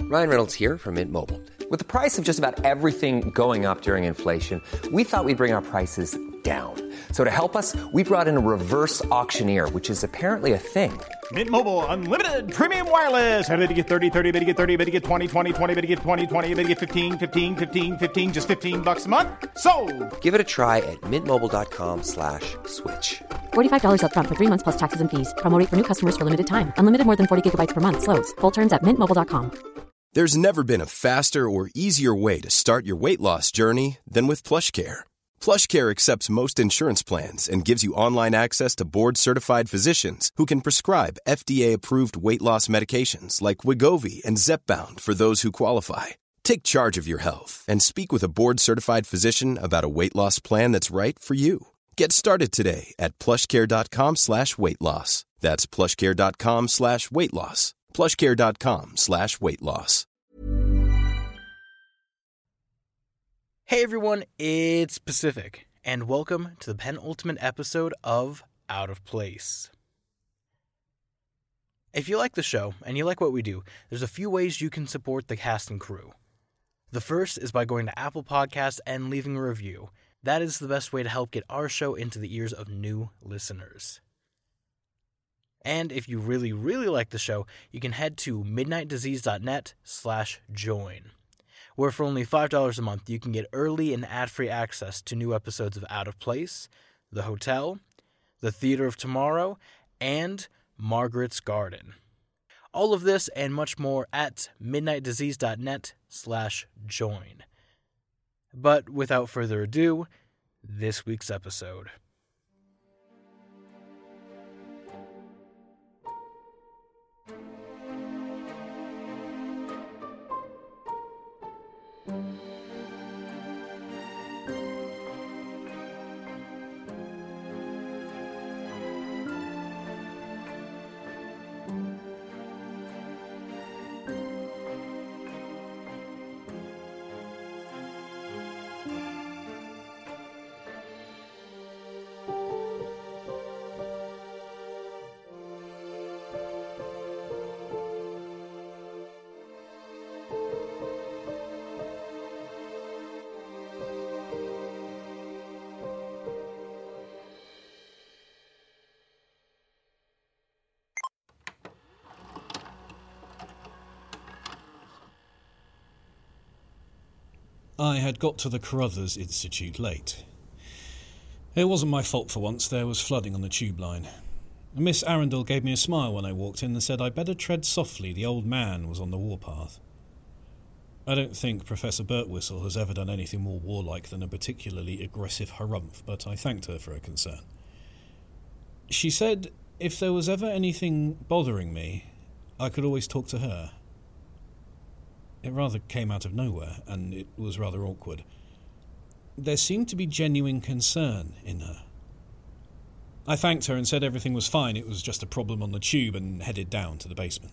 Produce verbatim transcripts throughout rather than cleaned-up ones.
Ryan Reynolds here from Mint Mobile. With the price of just about everything going up during inflation, we thought we'd bring our prices down. So to help us, we brought in a reverse auctioneer, which is apparently a thing. Mint Mobile Unlimited Premium Wireless. How to get thirty, thirty, how to get thirty, how to get twenty, twenty, twenty, how to get twenty, twenty, how to get fifteen, fifteen, fifteen, fifteen, just fifteen bucks a month? Sold! Give it a try at mintmobile.com slash switch. forty-five dollars up front for three months plus taxes and fees. Promo rate for new customers for limited time. Unlimited more than forty gigabytes per month. Slows full terms at mint mobile dot com. There's never been a faster or easier way to start your weight loss journey than with PlushCare. PlushCare accepts most insurance plans and gives you online access to board-certified physicians who can prescribe F D A-approved weight loss medications like Wegovy and Zepbound for those who qualify. Take charge of your health and speak with a board-certified physician about a weight loss plan that's right for you. Get started today at plushcare.com slash weight loss. That's plushcare.com slash weight loss. plushcare.com slash weight loss. Hey everyone, it's Pacific, and welcome to the penultimate episode of Out of Place. If you like the show, and you like what we do, there's a few ways you can support the cast and crew. The first is by going to Apple Podcasts and leaving a review. That is the best way to help get our show into the ears of new listeners. And if you really, really like the show, you can head to midnightdisease.net slash join, where for only five dollars a month you can get early and ad-free access to new episodes of Out of Place, The Hotel, The Theater of Tomorrow, and Margaret's Garden. All of this and much more at midnightdisease.net slash join. But without further ado, this week's episode. I had got to the Carruthers Institute late. It wasn't my fault for once, there was flooding on the tube line. Miss Arundel gave me a smile when I walked in and said I'd better tread softly, the old man was on the warpath. I don't think Professor Birtwistle has ever done anything more warlike than a particularly aggressive harumph, but I thanked her for her concern. She said if there was ever anything bothering me, I could always talk to her. It rather came out of nowhere, and it was rather awkward. There seemed to be genuine concern in her. I thanked her and said everything was fine, it was just a problem on the tube, and headed down to the basement.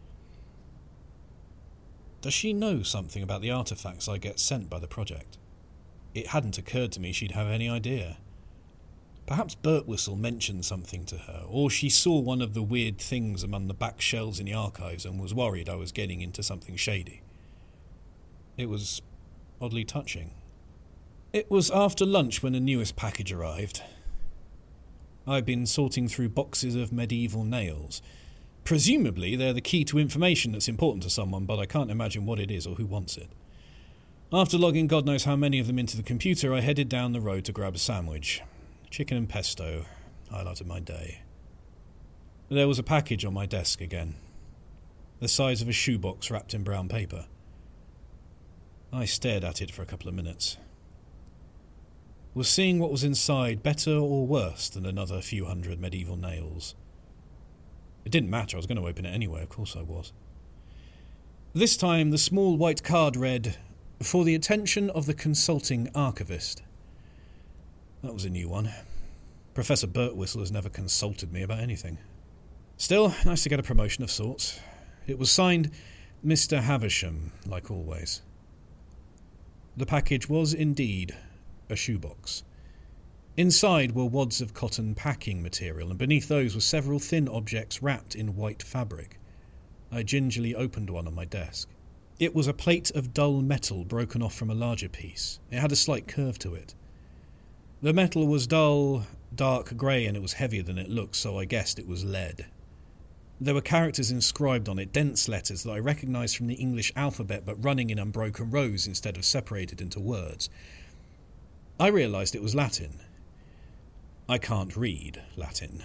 Does she know something about the artefacts I get sent by the project? It hadn't occurred to me she'd have any idea. Perhaps Birtwistle mentioned something to her, or she saw one of the weird things among the back shelves in the archives and was worried I was getting into something shady. It was oddly touching. It was after lunch when the newest package arrived. I'd been sorting through boxes of medieval nails. Presumably they're the key to information that's important to someone, but I can't imagine what it is or who wants it. After logging God knows how many of them into the computer, I headed down the road to grab a sandwich. Chicken and pesto, highlight of my day. There was a package on my desk again, the size of a shoebox wrapped in brown paper. I stared at it for a couple of minutes. Was seeing what was inside better or worse than another few hundred medieval nails? It didn't matter, I was going to open it anyway, of course I was. This time the small white card read, "For the attention of the consulting archivist." That was a new one. Professor Birtwistle has never consulted me about anything. Still, nice to get a promotion of sorts. It was signed Mister Havisham, like always. The package was indeed a shoebox. Inside were wads of cotton packing material, and beneath those were several thin objects wrapped in white fabric. I gingerly opened one on my desk. It was a plate of dull metal broken off from a larger piece. It had a slight curve to it. The metal was dull, dark grey, and it was heavier than it looked, so I guessed it was lead. There were characters inscribed on it, dense letters that I recognised from the English alphabet, but running in unbroken rows instead of separated into words. I realised it was Latin. I can't read Latin.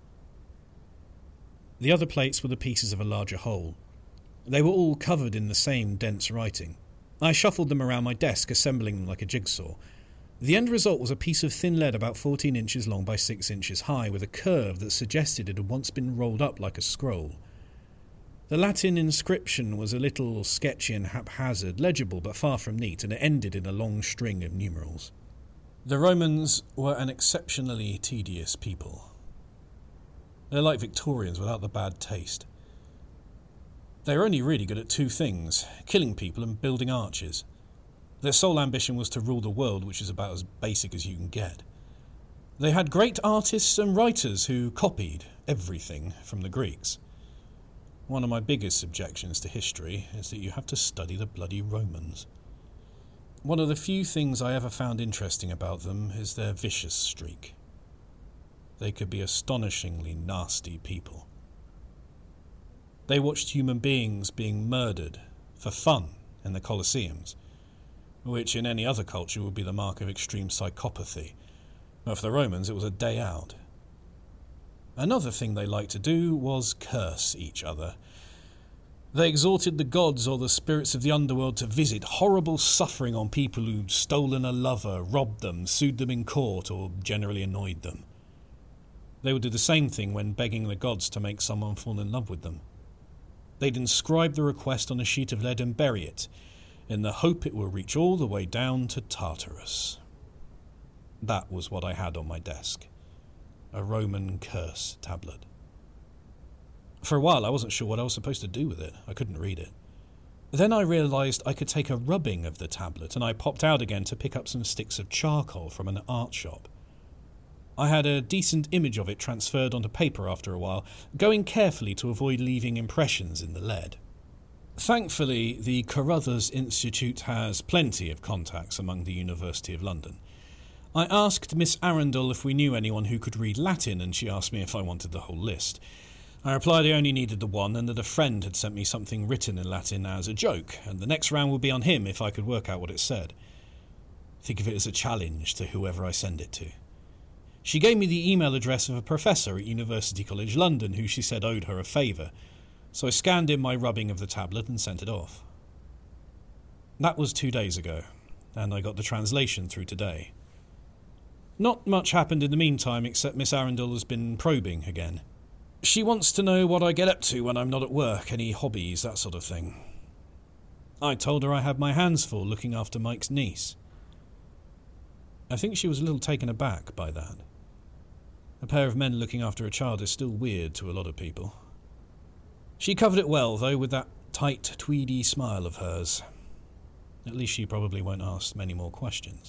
The other plates were the pieces of a larger whole. They were all covered in the same dense writing. I shuffled them around my desk, assembling them like a jigsaw. The end result was a piece of thin lead about fourteen inches long by six inches high, with a curve that suggested it had once been rolled up like a scroll. The Latin inscription was a little sketchy and haphazard, legible but far from neat, and it ended in a long string of numerals. The Romans were an exceptionally tedious people. They're like Victorians without the bad taste. They were only really good at two things, killing people and building arches. Their sole ambition was to rule the world, which is about as basic as you can get. They had great artists and writers who copied everything from the Greeks. One of my biggest objections to history is that you have to study the bloody Romans. One of the few things I ever found interesting about them is their vicious streak. They could be astonishingly nasty people. They watched human beings being murdered for fun in the Colosseums, which in any other culture would be the mark of extreme psychopathy. But for the Romans, it was a day out. Another thing they liked to do was curse each other. They exhorted the gods or the spirits of the underworld to visit horrible suffering on people who'd stolen a lover, robbed them, sued them in court, or generally annoyed them. They would do the same thing when begging the gods to make someone fall in love with them. They'd inscribe the request on a sheet of lead and bury it, in the hope it will reach all the way down to Tartarus. That was what I had on my desk. A Roman curse tablet. For a while I wasn't sure what I was supposed to do with it. I couldn't read it. Then I realised I could take a rubbing of the tablet, and I popped out again to pick up some sticks of charcoal from an art shop. I had a decent image of it transferred onto paper after a while, going carefully to avoid leaving impressions in the lead. Thankfully, the Carruthers Institute has plenty of contacts among the University of London. I asked Miss Arundel if we knew anyone who could read Latin, and she asked me if I wanted the whole list. I replied I only needed the one, and that a friend had sent me something written in Latin as a joke, and the next round would be on him if I could work out what it said. Think of it as a challenge to whoever I send it to. She gave me the email address of a professor at University College London who she said owed her a favour, so I scanned in my rubbing of the tablet and sent it off. That was two days ago, and I got the translation through today. Not much happened in the meantime, except Miss Arundel has been probing again. She wants to know what I get up to when I'm not at work, any hobbies, that sort of thing. I told her I had my hands full looking after Mike's niece. I think she was a little taken aback by that. A pair of men looking after a child is still weird to a lot of people. She covered it well, though, with that tight, tweedy smile of hers. At least she probably won't ask many more questions.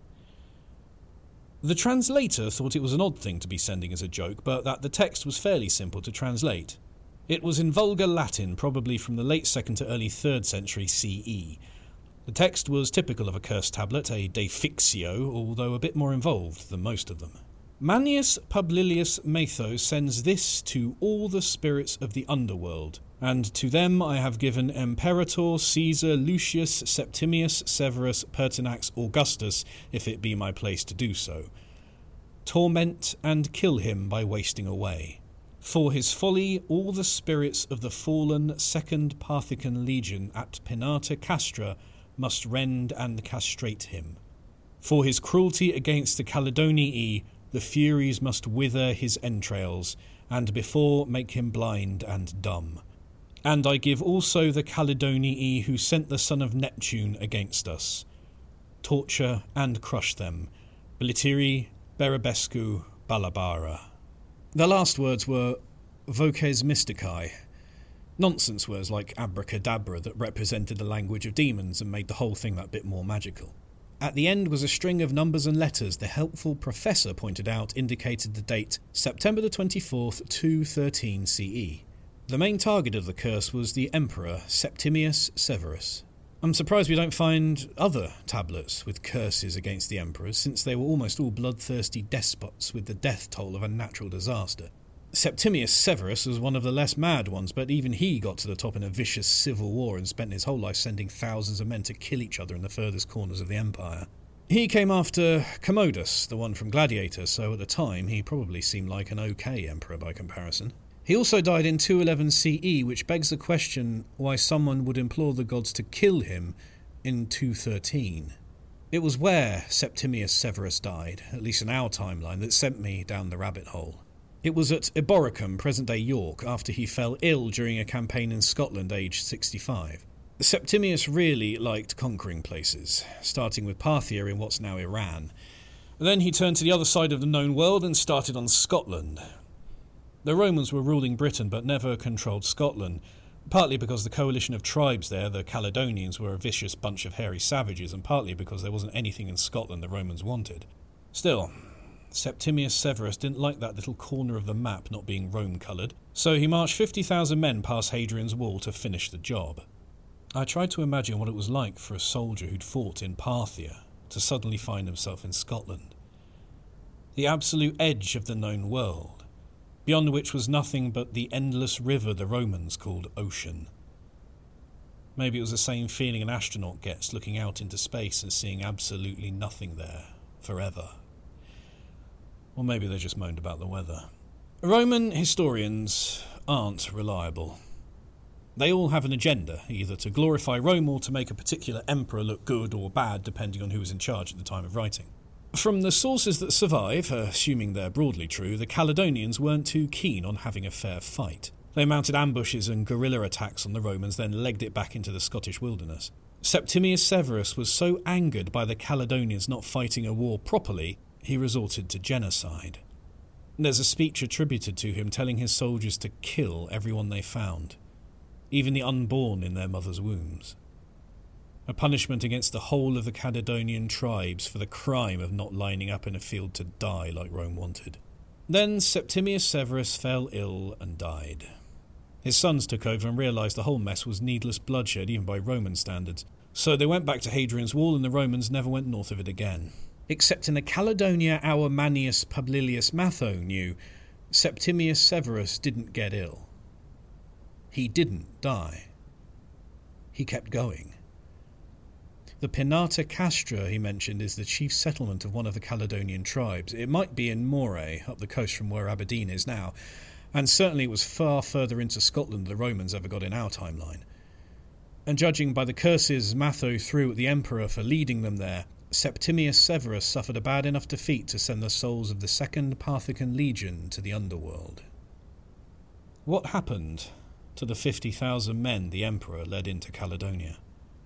The translator thought it was an odd thing to be sending as a joke, but that the text was fairly simple to translate. It was in vulgar Latin, probably from the late second to early third century C E. The text was typical of a curse tablet, a defixio, although a bit more involved than most of them. Manius Publilius Matho sends this to all the spirits of the underworld, and to them I have given Imperator Caesar Lucius Septimius Severus Pertinax Augustus, if it be my place to do so. Torment and kill him by wasting away. For his folly all the spirits of the fallen Second Parthican Legion at Penata Castra must rend and castrate him. For his cruelty against the Caledonii the Furies must wither his entrails, and before make him blind and dumb. And I give also the Caledonii who sent the son of Neptune against us. Torture and crush them. Blitiri, Berabescu, Balabara. The last words were voces mysticae. Nonsense words like abracadabra that represented the language of demons and made the whole thing that bit more magical. At the end was a string of numbers and letters the helpful professor pointed out indicated the date September the twenty-fourth, two thirteen C E. The main target of the curse was the Emperor Septimius Severus. I'm surprised we don't find other tablets with curses against the emperors, since they were almost all bloodthirsty despots with the death toll of a natural disaster. Septimius Severus was one of the less mad ones, but even he got to the top in a vicious civil war and spent his whole life sending thousands of men to kill each other in the furthest corners of the empire. He came after Commodus, the one from Gladiator, so at the time he probably seemed like an okay emperor by comparison. He also died in two eleven C E, which begs the question why someone would implore the gods to kill him in two thirteen. It was where Septimius Severus died, at least in our timeline, that sent me down the rabbit hole. It was at Eboracum, present-day York, after he fell ill during a campaign in Scotland aged sixty-five. Septimius really liked conquering places, starting with Parthia in what's now Iran. Then he turned to the other side of the known world and started on Scotland. The Romans were ruling Britain but never controlled Scotland, partly because the coalition of tribes there, the Caledonians, were a vicious bunch of hairy savages, and partly because there wasn't anything in Scotland the Romans wanted. Still, Septimius Severus didn't like that little corner of the map not being Rome-coloured, so he marched fifty thousand men past Hadrian's Wall to finish the job. I tried to imagine what it was like for a soldier who'd fought in Parthia to suddenly find himself in Scotland. The absolute edge of the known world, beyond which was nothing but the endless river the Romans called ocean. Maybe it was the same feeling an astronaut gets looking out into space and seeing absolutely nothing there, forever. Or maybe they just moaned about the weather. Roman historians aren't reliable. They all have an agenda, either to glorify Rome or to make a particular emperor look good or bad, depending on who was in charge at the time of writing. From the sources that survive, assuming they're broadly true, the Caledonians weren't too keen on having a fair fight. They mounted ambushes and guerrilla attacks on the Romans, then legged it back into the Scottish wilderness. Septimius Severus was so angered by the Caledonians not fighting a war properly, he resorted to genocide. There's a speech attributed to him telling his soldiers to kill everyone they found, even the unborn in their mothers' wombs. A punishment against the whole of the Caledonian tribes for the crime of not lining up in a field to die like Rome wanted. Then Septimius Severus fell ill and died. His sons took over and realised the whole mess was needless bloodshed even by Roman standards, so they went back to Hadrian's Wall and the Romans never went north of it again. Except in the Caledonia our Manius Publilius Matho knew, Septimius Severus didn't get ill. He didn't die. He kept going. The Pinata Castra, he mentioned, is the chief settlement of one of the Caledonian tribes. It might be in Moray, up the coast from where Aberdeen is now, and certainly it was far further into Scotland than the Romans ever got in our timeline. And judging by the curses Matho threw at the emperor for leading them there, Septimius Severus suffered a bad enough defeat to send the souls of the Second Parthican Legion to the underworld. What happened to the fifty thousand men the emperor led into Caledonia?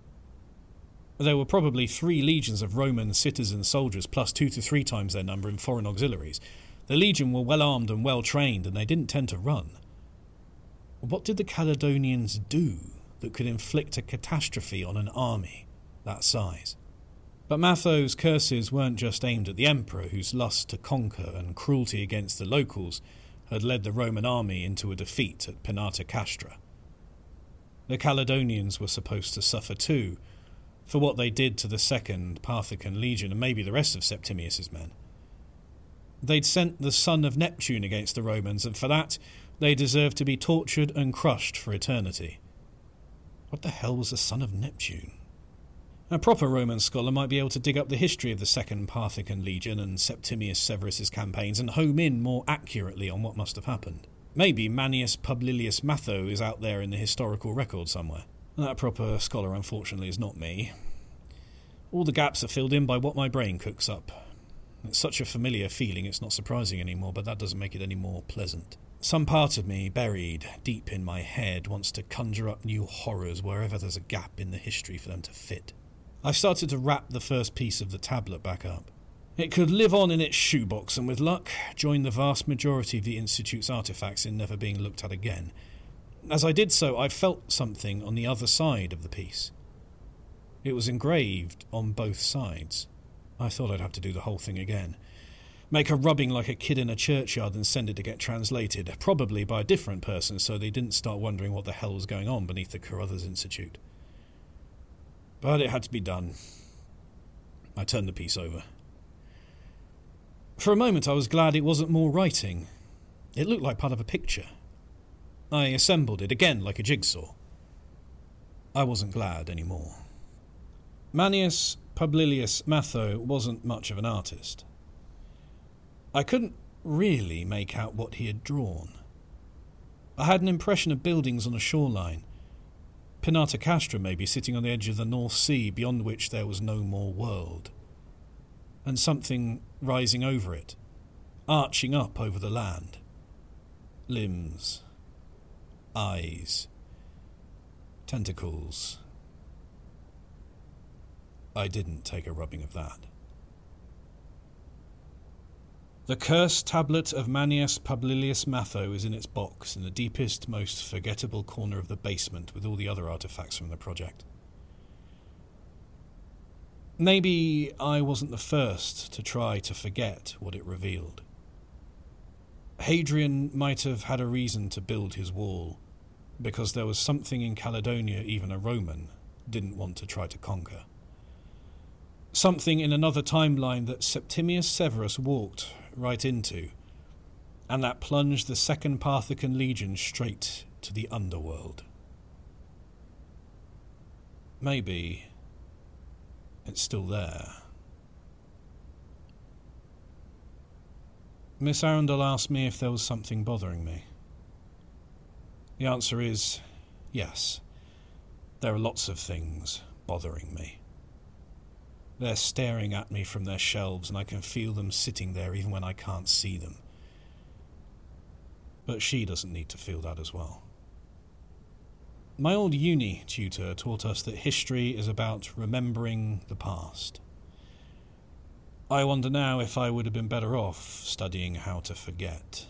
There were probably three legions of Roman citizen soldiers, plus two to three times their number in foreign auxiliaries. The legion were well armed and well trained, and they didn't tend to run. What did the Caledonians do that could inflict a catastrophe on an army that size? But Matho's curses weren't just aimed at the emperor, whose lust to conquer and cruelty against the locals had led the Roman army into a defeat at Pinata Castra. The Caledonians were supposed to suffer too, for what they did to the Second Parthican Legion and maybe the rest of Septimius's men. They'd sent the son of Neptune against the Romans, and for that they deserved to be tortured and crushed for eternity. What the hell was the son of Neptune? A proper Roman scholar might be able to dig up the history of the Second Parthican Legion and Septimius Severus's campaigns and home in more accurately on what must have happened. Maybe Manius Publilius Matho is out there in the historical record somewhere. That proper scholar, unfortunately, is not me. All the gaps are filled in by what my brain cooks up. It's such a familiar feeling it's not surprising anymore, but that doesn't make it any more pleasant. Some part of me, buried deep in my head, wants to conjure up new horrors wherever there's a gap in the history for them to fit. I've started to wrap the first piece of the tablet back up. It could live on in its shoebox and, with luck, join the vast majority of the Institute's artefacts in never being looked at again. As I did so, I felt something on the other side of the piece. It was engraved on both sides. I thought I'd have to do the whole thing again. Make a rubbing like a kid in a churchyard and send it to get translated, probably by a different person, so they didn't start wondering what the hell was going on beneath the Carruthers Institute. But it had to be done. I turned the piece over. For a moment I was glad it wasn't more writing. It looked like part of a picture. I assembled it again like a jigsaw. I wasn't glad anymore. Manius Publilius Matho wasn't much of an artist. I couldn't really make out what he had drawn. I had an impression of buildings on a shoreline. Pinata Castra maybe sitting on the edge of the North Sea beyond which there was no more world. And something rising over it, arching up over the land. Limbs, eyes, tentacles. I didn't take a rubbing of that. The cursed tablet of Manius Publilius Matho is in its box in the deepest, most forgettable corner of the basement with all the other artifacts from the project. Maybe I wasn't the first to try to forget what it revealed. Hadrian might have had a reason to build his wall, because there was something in Caledonia even a Roman didn't want to try to conquer. Something in another timeline that Septimius Severus walked right into, and that plunged the Second Parthican Legion straight to the underworld. Maybe it's still there. Miss Arundel asked me if there was something bothering me. The answer is yes. There are lots of things bothering me. They're staring at me from their shelves, and I can feel them sitting there even when I can't see them. But she doesn't need to feel that as well. My old uni tutor taught us that history is about remembering the past. I wonder now if I would have been better off studying how to forget.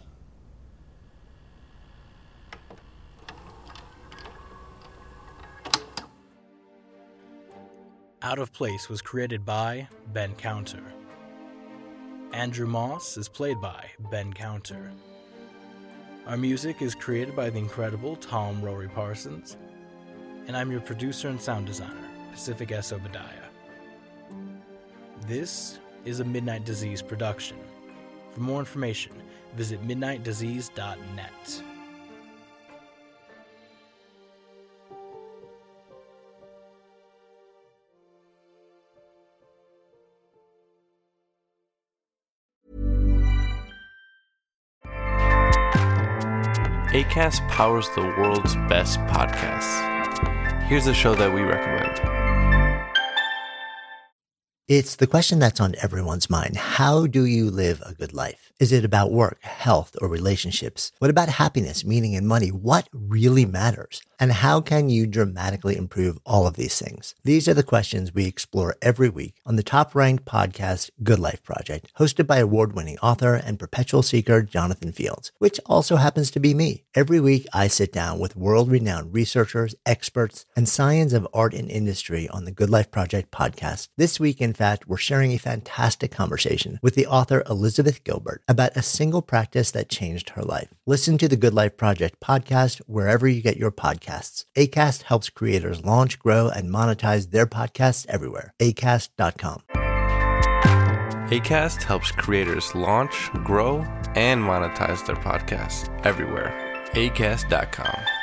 Out of Place was created by Ben Counter. Andrew Moss is played by Ben Counter. Our music is created by the incredible Tom Rory Parsons, and I'm your producer and sound designer, Pacific S. Obadiah. This is a Midnight Disease production. For more information, visit midnight disease dot net. Acast powers the world's best podcasts. Here's a show that we recommend. It's the question that's on everyone's mind. How do you live a good life? Is it about work, health, or relationships? What about happiness, meaning, and money? What really matters? And how can you dramatically improve all of these things? These are the questions we explore every week on the top-ranked podcast Good Life Project, hosted by award-winning author and perpetual seeker Jonathan Fields, which also happens to be me. Every week, I sit down with world-renowned researchers, experts, and science of art and industry on the Good Life Project podcast. This week, in fact, we're sharing a fantastic conversation with the author Elizabeth Gilbert about a single practice that changed her life. Listen to the Good Life Project podcast wherever you get your podcasts. Acast helps creators launch, grow, and monetize their podcasts everywhere. acast dot com. Acast helps creators launch, grow, and monetize their podcasts everywhere. acast dot com.